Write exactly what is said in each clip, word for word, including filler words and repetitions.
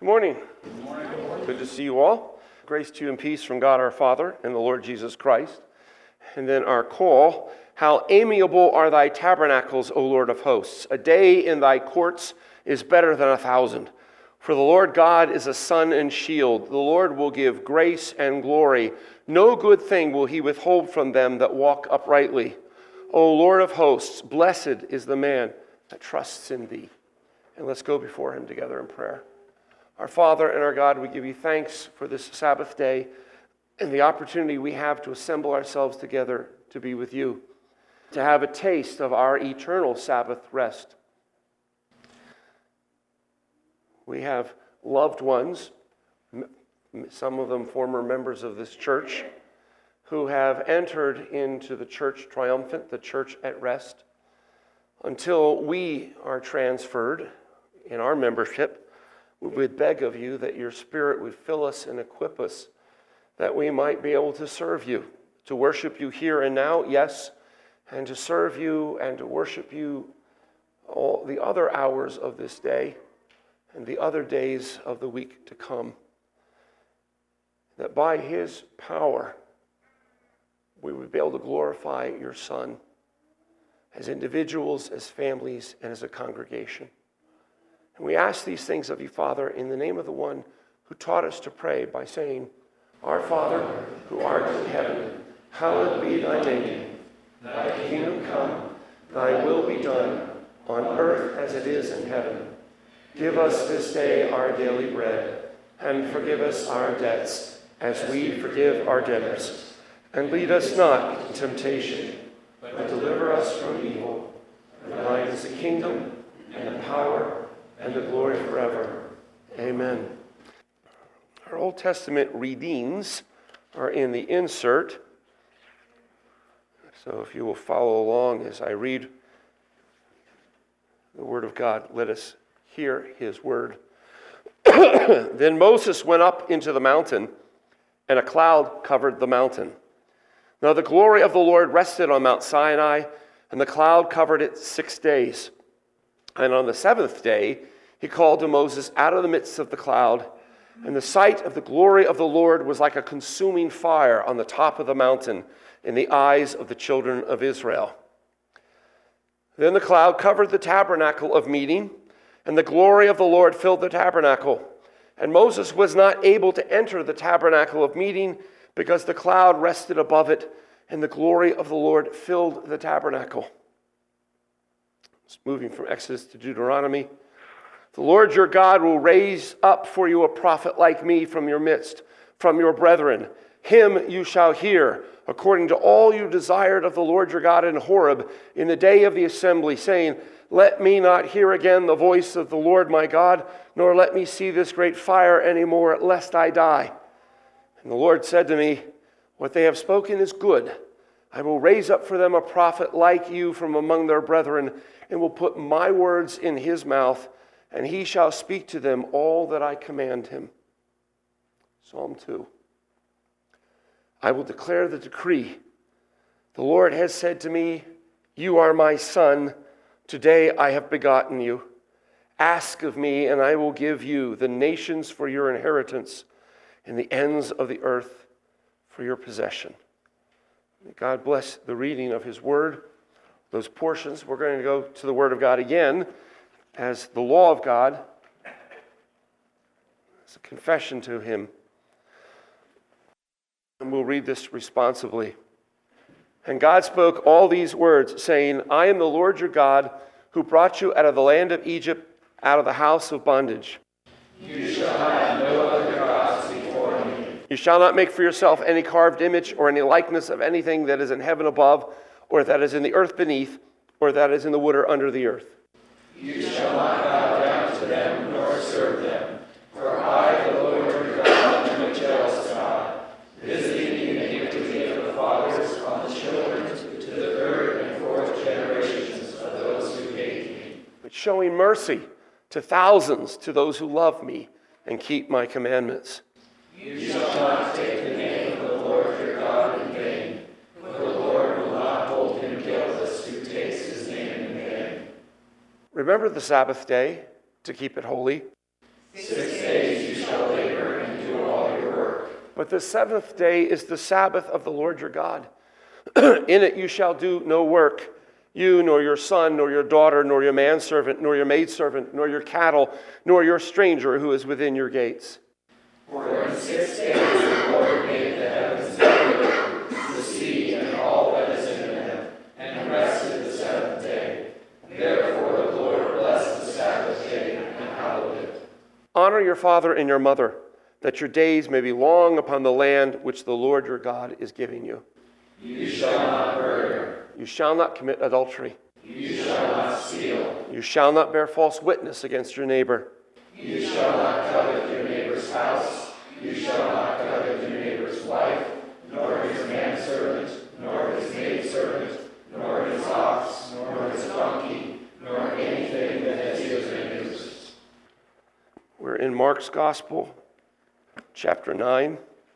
Good morning. Good morning. Good to see you all. Grace to you and peace from God our Father and the Lord Jesus Christ. And then our call, how amiable are thy tabernacles, O Lord of hosts. A day in thy courts is better than a thousand. For the Lord God is a sun and shield. The Lord will give grace and glory. No good thing will he withhold from them that walk uprightly. O Lord of hosts, blessed is the man that trusts in thee. And let's go before him together in prayer. Our Father and our God, we give you thanks for this Sabbath day and the opportunity we have to assemble ourselves together to be with you, to have a taste of our eternal Sabbath rest. We have loved ones, some of them former members of this church, who have entered into the church triumphant, the church at rest, until we are transferred in our membership. We would beg of you that your Spirit would fill us and equip us, that we might be able to serve you, to worship you here and now, yes, and to serve you and to worship you all the other hours of this day and the other days of the week to come. That by his power, we would be able to glorify your Son as individuals, as families, and as a congregation. And we ask these things of you, Father, in the name of the one who taught us to pray by saying, Our Father, who art in heaven, hallowed be thy name. Thy kingdom come, thy will be done, on earth as it is in heaven. Give us this day our daily bread, and forgive us our debts, as we forgive our debtors. And lead us not into temptation, but deliver us from evil. For thine is the kingdom, and the power, and the glory forever. Amen. Our Old Testament readings are in the insert. So if you will follow along as I read the Word of God, let us hear his word. Then Moses went up into the mountain, and a cloud covered the mountain. Now the glory of the Lord rested on Mount Sinai, and the cloud covered it six days. And on the seventh day, he called to Moses out of the midst of the cloud, and the sight of the glory of the Lord was like a consuming fire on the top of the mountain in the eyes of the children of Israel. Then the cloud covered the tabernacle of meeting, and the glory of the Lord filled the tabernacle. And Moses was not able to enter the tabernacle of meeting because the cloud rested above it, and the glory of the Lord filled the tabernacle. Moving from Exodus to Deuteronomy. The Lord your God will raise up for you a prophet like me from your midst, from your brethren. Him you shall hear, according to all you desired of the Lord your God in Horeb in the day of the assembly, saying, Let me not hear again the voice of the Lord my God, nor let me see this great fire any more, lest I die. And the Lord said to me, What they have spoken is good. I will raise up for them a prophet like you from among their brethren, and will put my words in his mouth, and he shall speak to them all that I command him. Psalm two. I will declare the decree. The Lord has said to me, You are my son. Today I have begotten you. Ask of me, and I will give you the nations for your inheritance, and the ends of the earth for your possession. May God bless the reading of his word. Those portions, we're going to go to the Word of God again as the law of God, as a confession to him. And we'll read this responsively. And God spoke all these words, saying, I am the Lord your God, who brought you out of the land of Egypt, out of the house of bondage. You shall have no other gods before me. You shall not make for yourself any carved image or any likeness of anything that is in heaven above, or that is in the earth beneath, or that is in the water under the earth. You shall not bow down to them, nor serve them. For I, the Lord your God, am a jealous God, visiting the iniquity of the fathers on the children to the third and fourth generations of those who hate me. But showing mercy to thousands, to those who love me and keep my commandments. You shall not take the name of the Lord your God in vain, for the Lord will not hold him guiltless who takes his name in vain. Remember the Sabbath day to keep it holy. Six days But the seventh day is the Sabbath of the Lord your God. In it you shall do no work, you, nor your son, nor your daughter, nor your manservant, nor your maidservant, nor your cattle, nor your stranger who is within your gates. For in six days the Lord made the heavens and the earth, the sea, and all that is in them, and rested the seventh day. Therefore the Lord blessed the Sabbath day and hallowed it. Honor your father and your mother, that your days may be long upon the land which the Lord your God is giving you. You shall not murder. You shall not commit adultery. You shall not steal. You shall not bear false witness against your neighbor. You shall not covet your neighbor's house. You shall not covet your neighbor's wife, nor his manservant, nor his maidservant, nor his ox, nor his donkey, nor anything that has ears and noses. We're in Mark's Gospel, chapter nine,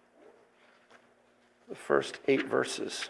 the first eight verses.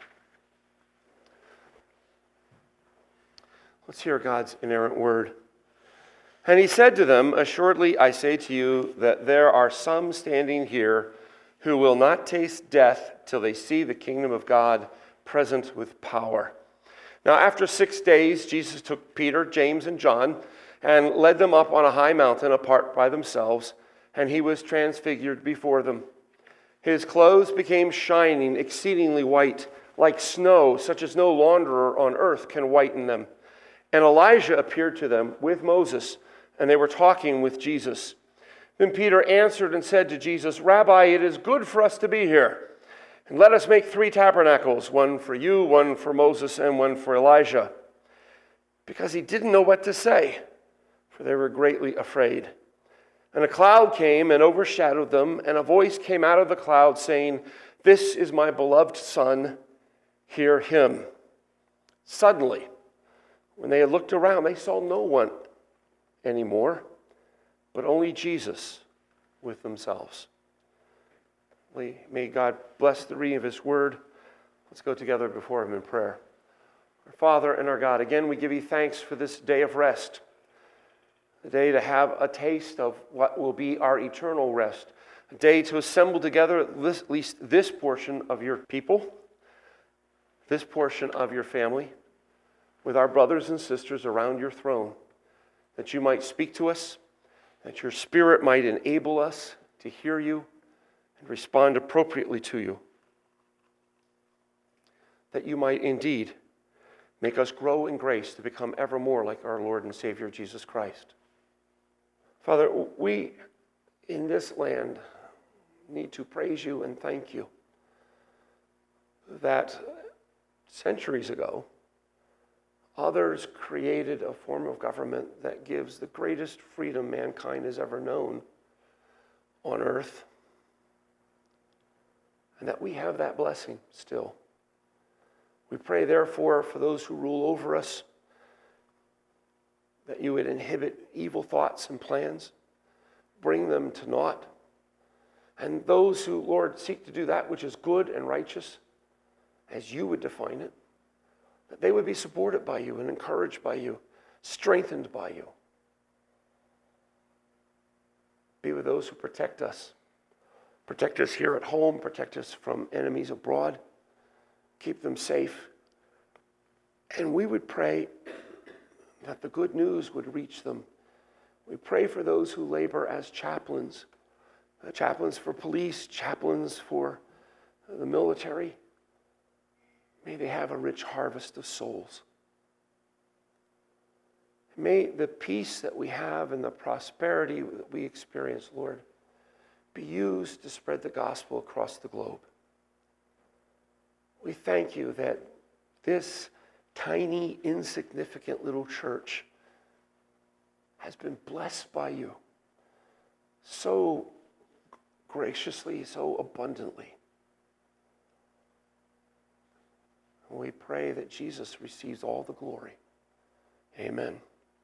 Let's hear God's inerrant word. And he said to them, assuredly I say to you that there are some standing here who will not taste death till they see the kingdom of God present with power. Now after six days, Jesus took Peter, James, and John and led them up on a high mountain apart by themselves, and he was transfigured before them. His clothes became shining, exceedingly white, like snow, such as no launderer on earth can whiten them. And Elijah appeared to them with Moses, and they were talking with Jesus. Then Peter answered and said to Jesus, Rabbi, it is good for us to be here. And let us make three tabernacles, one for you, one for Moses, and one for Elijah. Because he didn't know what to say, for they were greatly afraid. And a cloud came and overshadowed them, and a voice came out of the cloud saying, This is my beloved Son, hear him. Suddenly, when they had looked around, they saw no one anymore, but only Jesus with themselves. May God bless the reading of his word. Let's go together before him in prayer. Our Father and our God, again we give you thanks for this day of rest, a day to have a taste of what will be our eternal rest, a day to assemble together at least this portion of your people, this portion of your family, with our brothers and sisters around your throne, that you might speak to us, that your Spirit might enable us to hear you and respond appropriately to you, that you might indeed make us grow in grace to become ever more like our Lord and Savior Jesus Christ. Father, we in this land need to praise you and thank you that centuries ago, others created a form of government that gives the greatest freedom mankind has ever known on earth, and that we have that blessing still. We pray, therefore, for those who rule over us, that you would inhibit evil thoughts and plans, bring them to naught, and those who, Lord, seek to do that which is good and righteous, as you would define it, that they would be supported by you and encouraged by you, strengthened by you. Be with those who protect us. Protect us here at home. Protect us from enemies abroad. Keep them safe. And we would pray that the good news would reach them. We pray for those who labor as chaplains, uh, chaplains for police, chaplains for the military. May they have a rich harvest of souls. May the peace that we have and the prosperity that we experience, Lord, be used to spread the gospel across the globe. We thank you that this tiny, insignificant little church has been blessed by you so graciously, so abundantly. We pray that Jesus receives all the glory. Amen.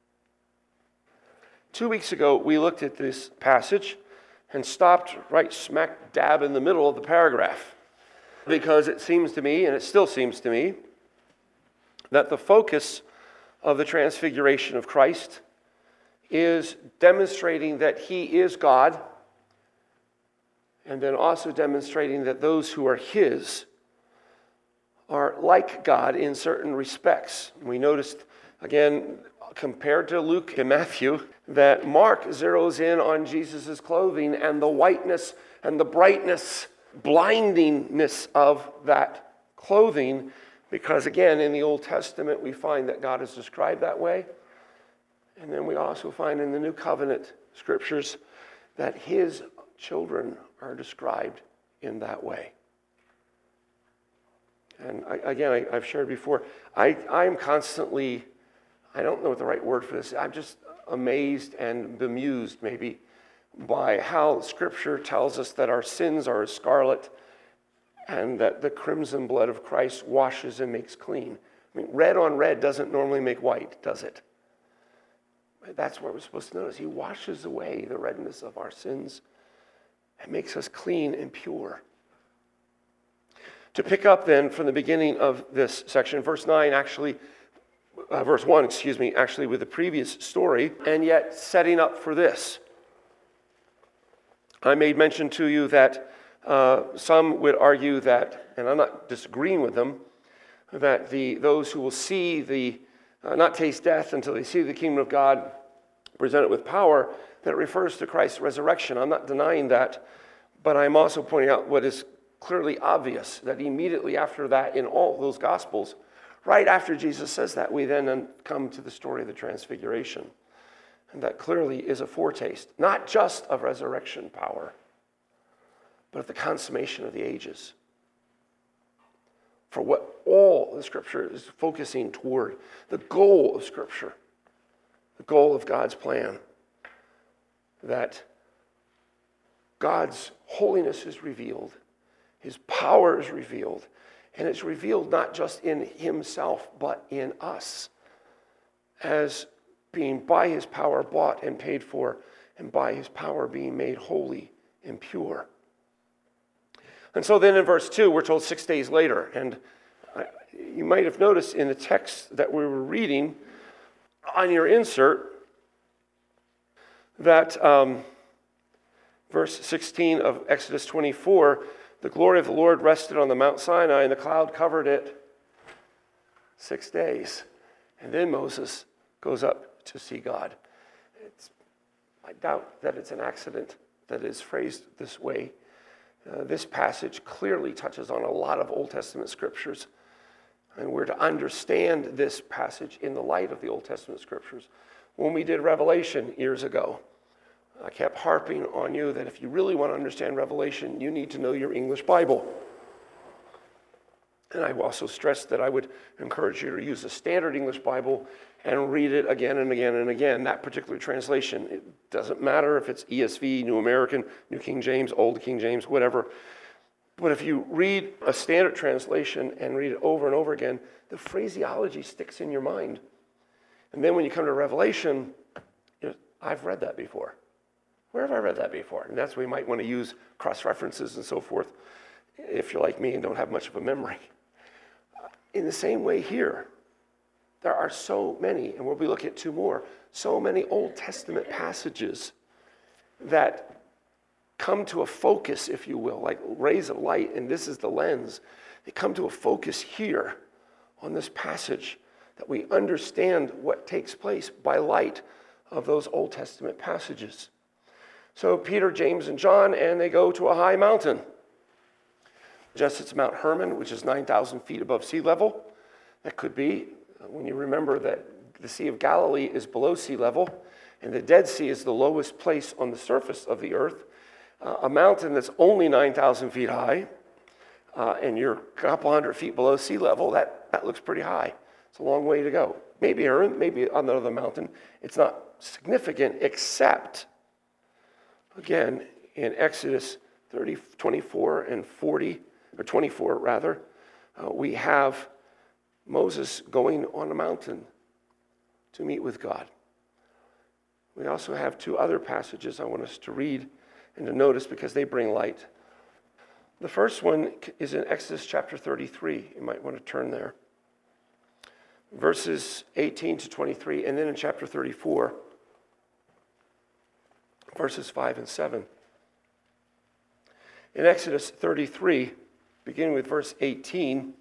Two weeks ago, we looked at this passage and stopped right smack dab in the middle of the paragraph, because it seems to me, and it still seems to me, that the focus of the transfiguration of Christ is demonstrating that he is God and then also demonstrating that those who are his are like God in certain respects. We noticed, again, compared to Luke and Matthew, that Mark zeroes in on Jesus' clothing and the whiteness and the brightness, blindingness of that clothing, because again, in the Old Testament, we find that God is described that way. And then we also find in the New Covenant scriptures that his children are described in that way. And I, again, I, I've shared before, I, I'm constantly, I don't know what the right word for this, I'm just amazed and bemused maybe by how Scripture tells us that our sins are as scarlet and that the crimson blood of Christ washes and makes clean. I mean, red on red doesn't normally make white, does it? That's what we're supposed to notice. He washes away the redness of our sins and makes us clean and pure. To pick up then from the beginning of this section, verse nine actually, uh, verse one, excuse me, actually with the previous story, and yet setting up for this. I made mention to you that uh, some would argue that, and I'm not disagreeing with them, that the those who will see the, uh, not taste death until they see the kingdom of God presented with power, that it refers to Christ's resurrection. I'm not denying that, but I'm also pointing out what is clearly obvious, that immediately after that in all those Gospels, right after Jesus says that, we then come to the story of the Transfiguration. And that clearly is a foretaste, not just of resurrection power, but of the consummation of the ages. For what all the Scripture is focusing toward, the goal of Scripture, the goal of God's plan, that God's holiness is revealed, his power is revealed, and it's revealed not just in himself, but in us, as being by his power bought and paid for, and by his power being made holy and pure. And so then in verse two, we're told six days later, and I, you might have noticed in the text that we were reading on your insert that um, verse sixteen of Exodus twenty-four, the glory of the Lord rested on the Mount Sinai, and the cloud covered it six days. And then Moses goes up to see God. It's, I doubt that it's an accident that is phrased this way. Uh, this passage clearly touches on a lot of Old Testament scriptures. And we're to understand this passage in the light of the Old Testament scriptures. When we did Revelation years ago, I kept harping on you that if you really want to understand Revelation, you need to know your English Bible. And I also stressed that I would encourage you to use a standard English Bible and read it again and again and again, that particular translation. It doesn't matter if it's E S V, New American, New King James, Old King James, whatever. But if you read a standard translation and read it over and over again, the phraseology sticks in your mind. And then when you come to Revelation, you know, I've read that before. Where have I read that before? And that's where you might want to use cross-references and so forth if you're like me and don't have much of a memory. In the same way here, there are so many, and we'll be looking at two more, so many Old Testament passages that come to a focus, if you will, like rays of light, and this is the lens. They come to a focus here on this passage that we understand what takes place by light of those Old Testament passages. So Peter, James, and John, and they go to a high mountain. Just it's Mount Hermon, which is nine thousand feet above sea level. That could be, when you remember that the Sea of Galilee is below sea level, and the Dead Sea is the lowest place on the surface of the earth. Uh, a mountain that's only nine thousand feet high, uh, and you're a couple hundred feet below sea level, that, that looks pretty high. It's a long way to go. Maybe Hermon, maybe on another mountain. It's not significant, except, again, in Exodus thirty, twenty-four and forty, or twenty-four rather, uh, we have Moses going on a mountain to meet with God. We also have two other passages I want us to read and to notice because they bring light. The first one is in Exodus chapter thirty-three. You might want to turn there. Verses eighteen to twenty-three, and then in chapter thirty-four, verses five and seven. In Exodus thirty-three, beginning with verse eighteen,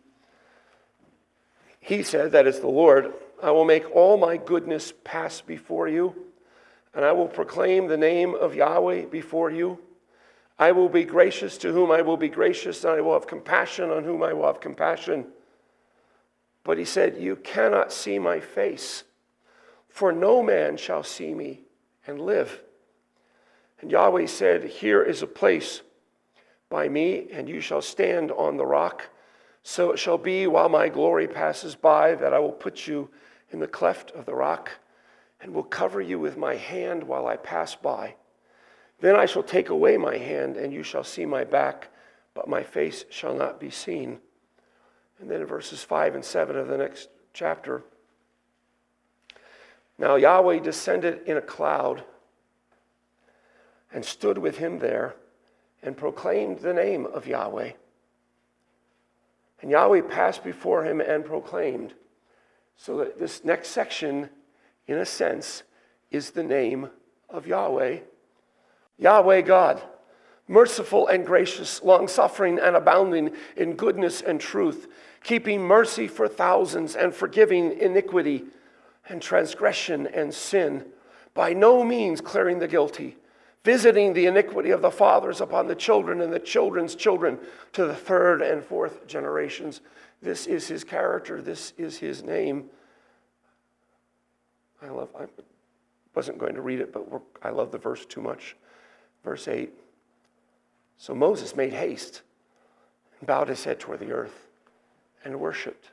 he said, that is the Lord, I will make all my goodness pass before you, and I will proclaim the name of Yahweh before you. I will be gracious to whom I will be gracious, and I will have compassion on whom I will have compassion. But he said, you cannot see my face, for no man shall see me and live. And Yahweh said, here is a place by me, and you shall stand on the rock. So it shall be while my glory passes by that I will put you in the cleft of the rock and will cover you with my hand while I pass by. Then I shall take away my hand, and you shall see my back, but my face shall not be seen. And then in verses five and seven of the next chapter, now Yahweh descended in a cloud and stood with him there and proclaimed the name of Yahweh. And Yahweh passed before him and proclaimed. So that this next section, in a sense, is the name of Yahweh. Yahweh God, merciful and gracious, long-suffering and abounding in goodness and truth, keeping mercy for thousands and forgiving iniquity and transgression and sin, by no means clearing the guilty, visiting the iniquity of the fathers upon the children and the children's children to the third and fourth generations. This is his character. This is his name. I love, I wasn't going to read it, but we're, I love the verse too much. Verse eight. So Moses made haste and bowed his head toward the earth and worshipped.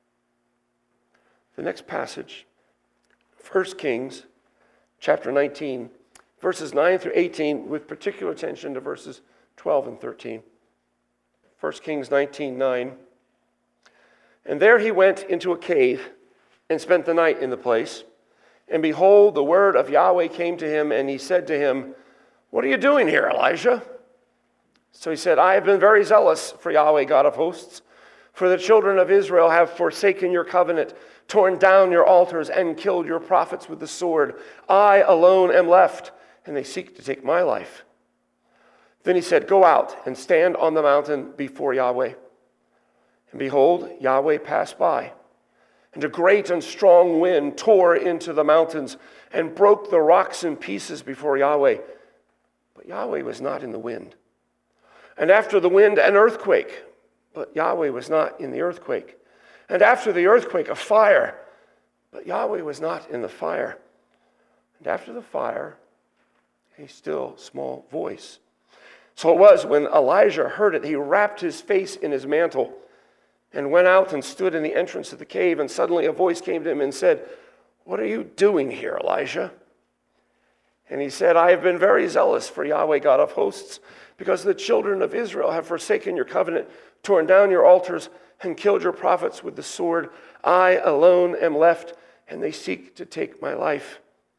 The next passage, First Kings chapter nineteen, verses nine through eighteen, with particular attention to verses twelve and thirteen. First Kings nineteen, nine. And there he went into a cave and spent the night in the place. And behold, the word of Yahweh came to him, and he said to him, what are you doing here, Elijah? So he said, I have been very zealous for Yahweh, God of hosts, for the children of Israel have forsaken your covenant, torn down your altars, and killed your prophets with the sword. I alone am left, and they seek to take my life. Then he said, go out and stand on the mountain before Yahweh. And behold, Yahweh passed by, and a great and strong wind tore into the mountains and broke the rocks in pieces before Yahweh. But Yahweh was not in the wind. And after the wind, an earthquake. But Yahweh was not in the earthquake. And after the earthquake, a fire. But Yahweh was not in the fire. And after the fire, a still small voice. So it was when Elijah heard it, he wrapped his face in his mantle and went out and stood in the entrance of the cave. And suddenly a voice came to him and said, what are you doing here, Elijah? And he said, I have been very zealous for Yahweh, God of hosts, because the children of Israel have forsaken your covenant, torn down your altars, and killed your prophets with the sword. I alone am left, and they seek to take my life.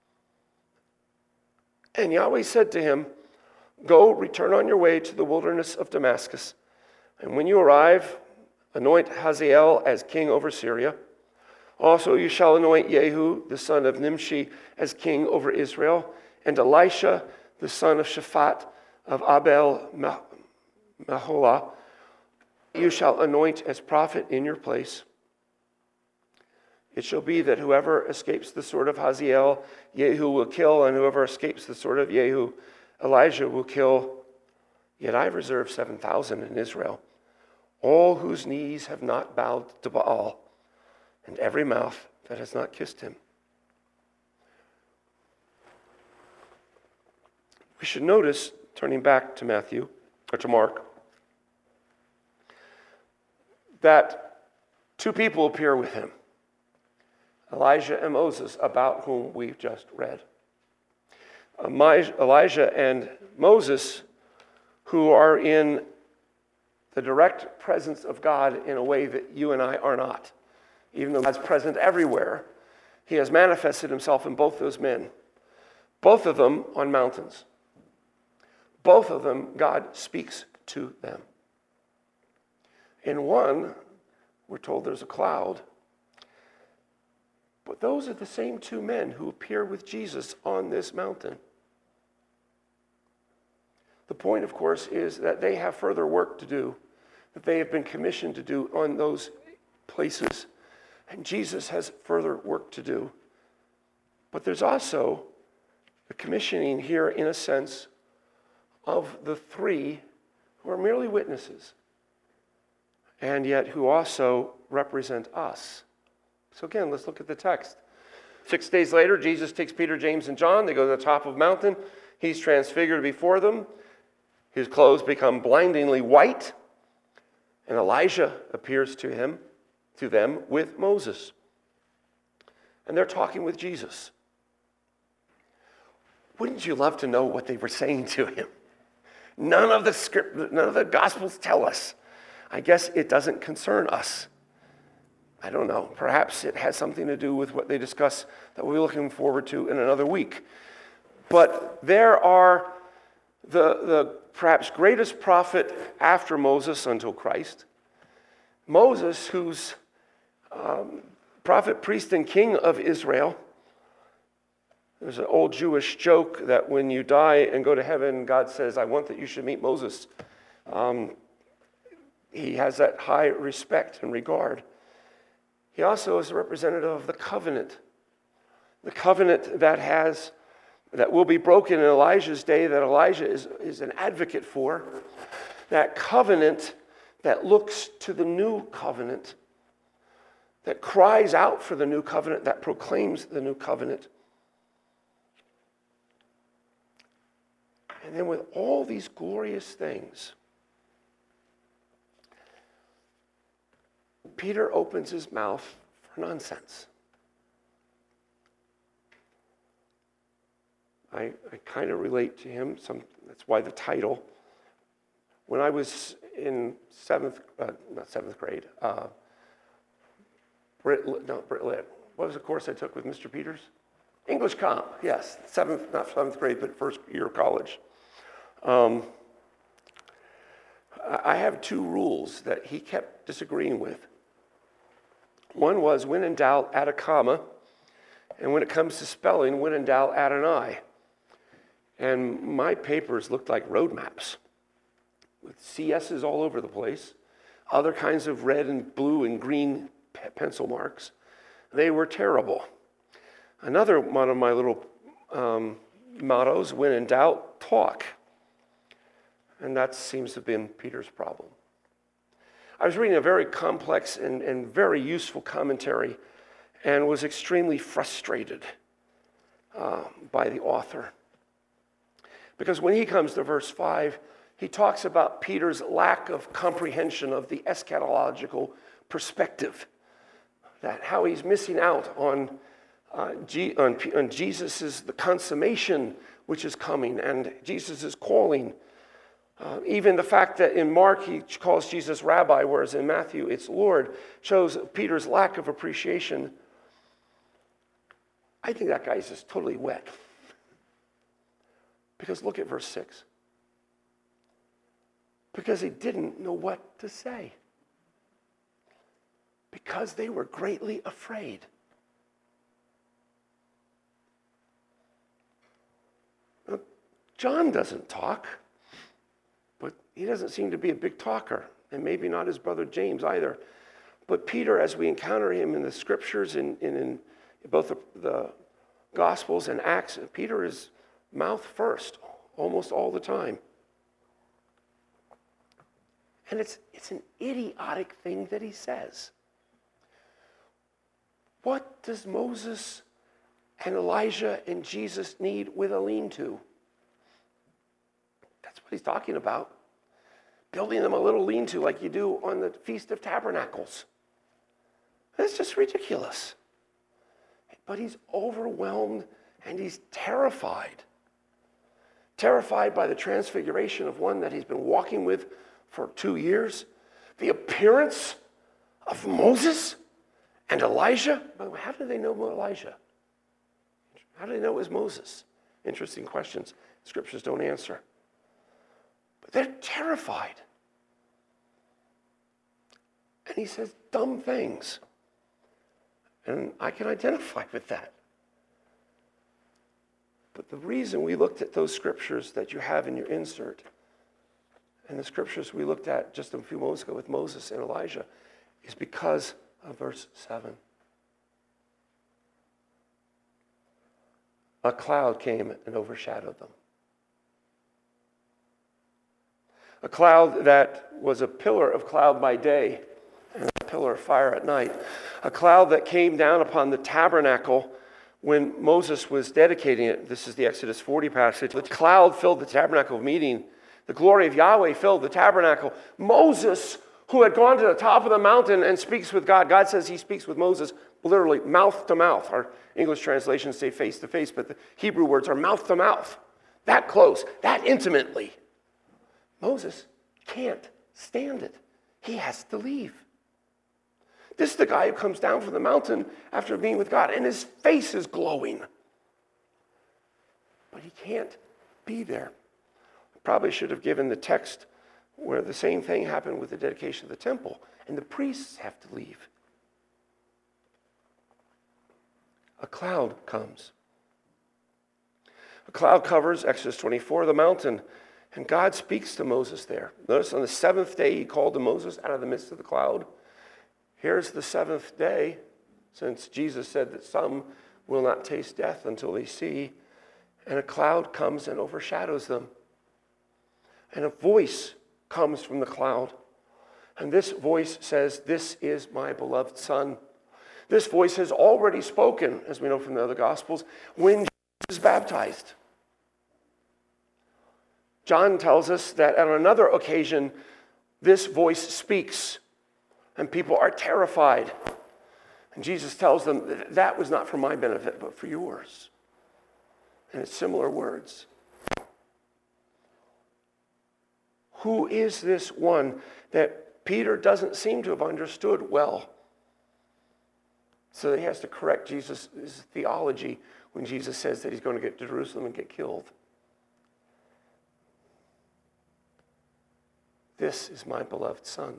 And Yahweh said to him, go, return on your way to the wilderness of Damascus. And when you arrive, anoint Hazael as king over Syria. Also you shall anoint Jehu, the son of Nimshi, as king over Israel, and Elisha, the son of Shaphat of Abel Meholah, you shall anoint as prophet in your place. It shall be that whoever escapes the sword of Hazael, Jehu will kill, and whoever escapes the sword of Jehu, Elijah will kill. Yet I have reserved seven thousand in Israel, all whose knees have not bowed to Baal, and every mouth that has not kissed him. We should notice, turning back to Matthew, or to Mark, that two people appear with him, Elijah and Moses, about whom we've just read. Elijah and Moses, who are in the direct presence of God in a way that you and I are not. Even though God's present everywhere, he has manifested himself in both those men. Both of them on mountains. Both of them, God speaks to them. In one, we're told there's a cloud. But those are the same two men who appear with Jesus on this mountain. The The point, of course, is that they have further work to do, that they have been commissioned to do on those places. And Jesus has further work to do. But there's also the commissioning here, in a sense, of the three who are merely witnesses, and yet who also represent us. So again, let's look at the text. Six days later, Jesus takes Peter, James, and John. They go to the top of a mountain. He's transfigured before them. His clothes become blindingly white. And Elijah appears to him, to them, with Moses. And they're talking with Jesus. Wouldn't you love to know what they were saying to him? None of the script, none of the Gospels tell us. I guess it doesn't concern us. I don't know. Perhaps it has something to do with what they discuss that we're looking forward to in another week. But there are the, the perhaps greatest prophet after Moses until Christ. Moses, who's um, prophet, priest, and king of Israel. There's an old Jewish joke that when you die and go to heaven, God says, I want that you should meet Moses. Um, he has that high respect and regard. He also is a representative of the covenant. The covenant that has, that will be broken in Elijah's day, that Elijah is, is an advocate for. That covenant that looks to the new covenant, that cries out for the new covenant, that proclaims the new covenant. And then with all these glorious things, Peter opens his mouth for nonsense. I, I kind of relate to him. Some, that's why the title. When I was in seventh, uh, not seventh grade, uh, Brit, no, Brit Lit. What was the course I took with Mister Peters? English Comp, yes. Seventh, not seventh grade, but first year of college. Um, I have two rules that he kept disagreeing with. One was, when in doubt, add a comma. And when it comes to spelling, when in doubt, add an I. And my papers looked like road maps with C S's all over the place, other kinds of red and blue and green pe- pencil marks. They were terrible. Another one of my little um, mottos, when in doubt, talk. And that seems to have been Peter's problem. I was reading a very complex and, and very useful commentary and was extremely frustrated uh, by the author. Because when he comes to verse five, he talks about Peter's lack of comprehension of the eschatological perspective, that how he's missing out on, uh, G, on, on Jesus' the consummation which is coming and Jesus' calling. Uh, even the fact that in Mark he calls Jesus Rabbi, whereas in Matthew it's Lord, shows Peter's lack of appreciation. I think that guy's just totally wet. Because look at verse six. Because he didn't know what to say. Because they were greatly afraid. Now, John doesn't talk. But he doesn't seem to be a big talker, and maybe not his brother James either. But Peter, as we encounter him in the scriptures, in, in, in both the, the Gospels and Acts, Peter is mouth first, almost all the time. And it's, it's an idiotic thing that he says. What does Moses and Elijah and Jesus need with a lean-to? That's what he's talking about. Building them a little lean-to like you do on the Feast of Tabernacles. It's just ridiculous. But he's overwhelmed and he's terrified. Terrified by the transfiguration of one that he's been walking with for two years. The appearance of Moses and Elijah. By the way, how do they know Elijah? How do they know it was Moses? Interesting questions. Scriptures don't answer. But they're terrified. And he says dumb things. And I can identify with that. But the reason we looked at those scriptures that you have in your insert And the scriptures we looked at just a few moments ago with Moses and Elijah is because of verse seven. A cloud came and overshadowed them. A cloud that was a pillar of cloud by day and a pillar of fire at night. A cloud that came down upon the tabernacle when Moses was dedicating it. This is the Exodus forty passage. The cloud filled the tabernacle of meeting. The glory of Yahweh filled the tabernacle. Moses, who had gone to the top of the mountain and speaks with God. God says he speaks with Moses literally mouth to mouth. Our English translations say face to face, but the Hebrew words are mouth to mouth. That close, that intimately. Moses can't stand it. He has to leave. This is the guy who comes down from the mountain after being with God, and his face is glowing. But he can't be there. Probably should have given the text where the same thing happened with the dedication of the temple, and the priests have to leave. A cloud comes. A cloud covers, Exodus twenty-four, the mountain, and God speaks to Moses there. Notice on the seventh day he called to Moses out of the midst of the cloud. Here's the seventh day, since Jesus said that some will not taste death until they see, and a cloud comes and overshadows them. And a voice comes from the cloud. And this voice says, "This is my beloved Son." This voice has already spoken, as we know from the other Gospels, when Jesus is baptized. John tells us that on another occasion, this voice speaks, and people are terrified. And Jesus tells them, that was not for my benefit, but for yours. And it's similar words. Who is this one that Peter doesn't seem to have understood well? So he has to correct Jesus' theology when Jesus says that he's going to get to Jerusalem and get killed. This is my beloved Son.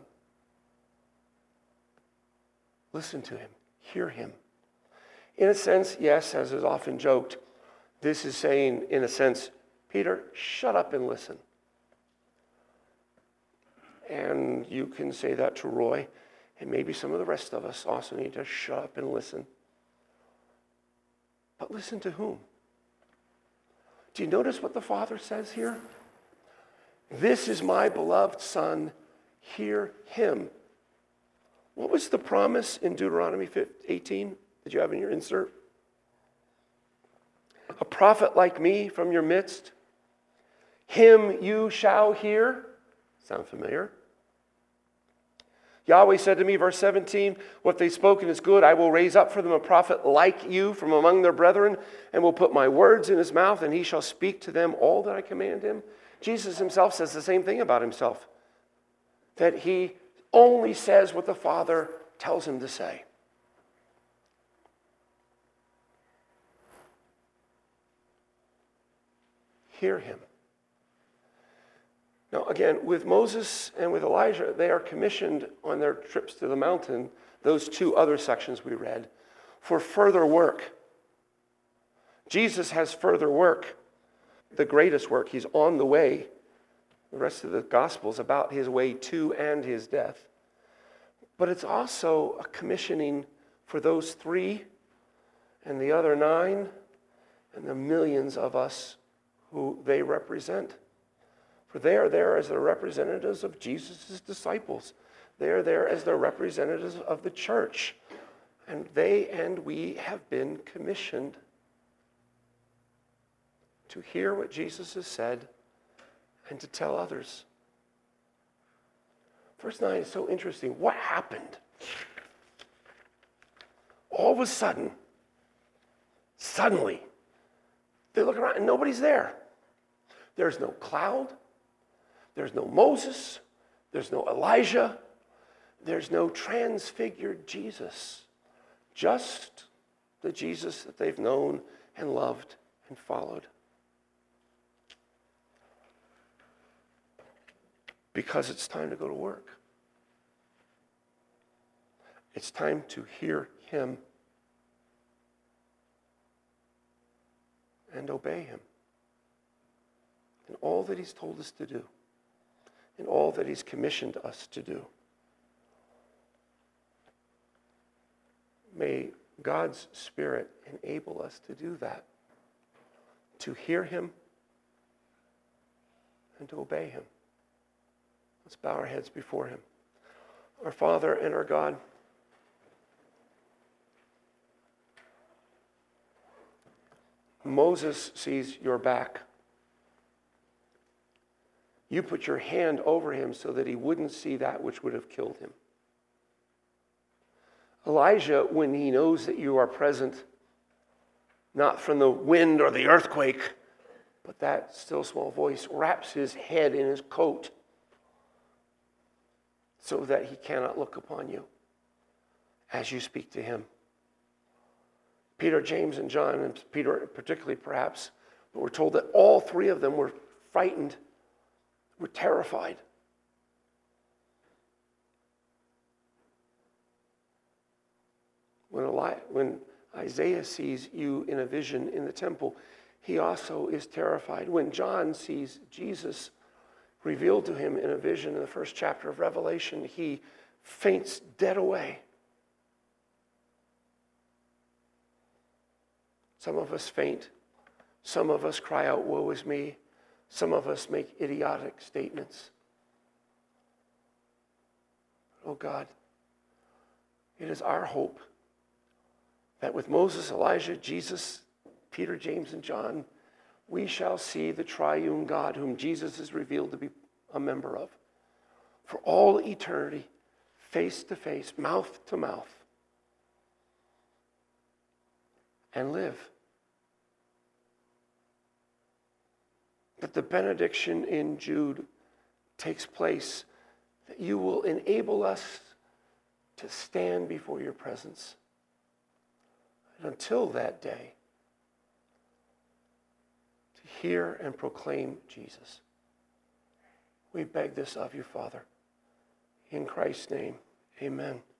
Listen to him. Hear him. In a sense, yes, as is often joked, this is saying, in a sense, Peter, shut up and listen. And you can say that to Roy, and maybe some of the rest of us also need to shut up and listen. But listen to whom? Do you notice what the Father says here? This is my beloved Son, hear him. What was the promise in Deuteronomy eighteen that you have in your insert? A prophet like me from your midst, him you shall hear. Sound familiar? Yahweh said to me, verse seventeen, what they've spoken is good. I will raise up for them a prophet like you from among their brethren, and will put my words in his mouth, and he shall speak to them all that I command him. Jesus himself says the same thing about himself, that he only says what the Father tells him to say. Hear him. Now, again, with Moses and with Elijah, they are commissioned on their trips to the mountain, those two other sections we read, for further work. Jesus has further work, the greatest work. He's on the way. The rest of the gospel is about his way to and his death. But it's also a commissioning for those three and the other nine and the millions of us who they represent. For they are there as the representatives of Jesus' disciples. They are there as the representatives of the church. And they and we have been commissioned to hear what Jesus has said and to tell others. Verse nine is so interesting. What happened? All of a sudden, suddenly, they look around and nobody's there. There's no cloud. There's no Moses. There's no Elijah. There's no transfigured Jesus. Just the Jesus that they've known and loved and followed. Because it's time to go to work. It's time to hear him and obey him in all that he's told us to do. in all that he's commissioned us to do. May God's Spirit enable us to do that, to hear him and to obey him. Let's bow our heads before him. Our Father and our God, Moses sees your back. You put your hand over him so that he wouldn't see that which would have killed him. Elijah, when he knows that you are present, not from the wind or the earthquake, but that still small voice, wraps his head in his coat so that he cannot look upon you as you speak to him. Peter, James, and John, and Peter particularly perhaps, but we're told that all three of them were frightened, were terrified. When, Eli- when Isaiah sees you in a vision in the temple, he also is terrified. When John sees Jesus revealed to him in a vision in the first chapter of Revelation, he faints dead away. Some of us faint. Some of us cry out, woe is me. Some of us make idiotic statements. Oh God, it is our hope that with Moses, Elijah, Jesus, Peter, James, and John, we shall see the triune God whom Jesus is revealed to be a member of for all eternity, face to face, mouth to mouth, and live. That the benediction in Jude takes place, that you will enable us to stand before your presence. And until that day, to hear and proclaim Jesus. We beg this of you, Father. In Christ's name, amen.